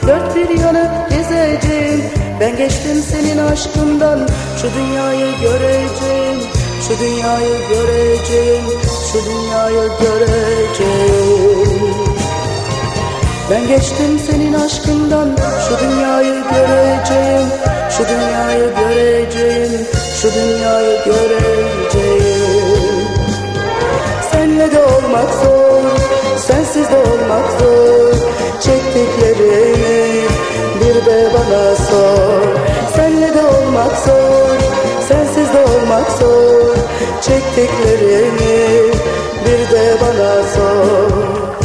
dört bir yanı gezeceğim. Ben geçtim senin aşkından, şu dünyayı göreceğim, şu dünyayı göreceğim, şu dünyayı göreceğim. Ben geçtim senin aşkından, şu dünyayı göreceğim, şu dünyayı göreceğim, şu dünyayı göreceğim. Senle de olmak zor, sensiz de olmak zor. Çektiklerimi bir de bana sor. Senle de olmak zor, sensiz de olmak zor. Çektiklerimi bir de bana sor.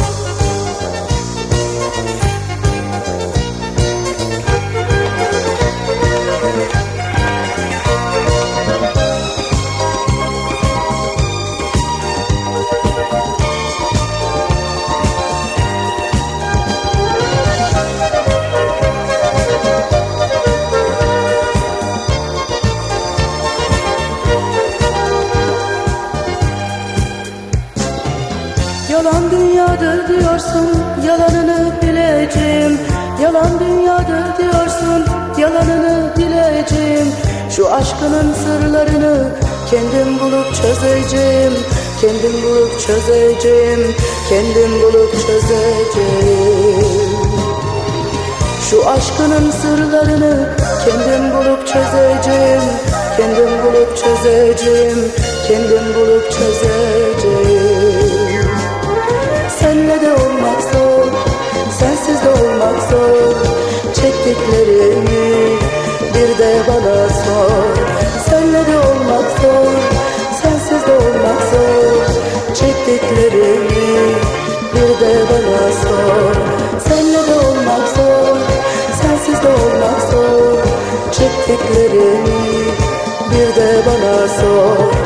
Yalan dünyadır diyorsun, yalanını bileceğim. Yalan dünyadır diyorsun, yalanını bileceğim. Şu aşkının sırlarını kendim bulup çözeceğim, kendim bulup çözeceğim, kendim bulup çözeceğim. Şu aşkının sırlarını kendim bulup çözeceğim, kendim bulup çözeceğim, kendim bulup çözeceğim. Senle de olmak zor, sensiz de olmak zor. Çektiklerimi bir de bana sor. Senle de olmak zor, sensiz de olmak zor. Çektiklerimi bir de bana sor. Senle de olmak zor, sensiz de olmak zor. Çektiklerimi bir de bana sor.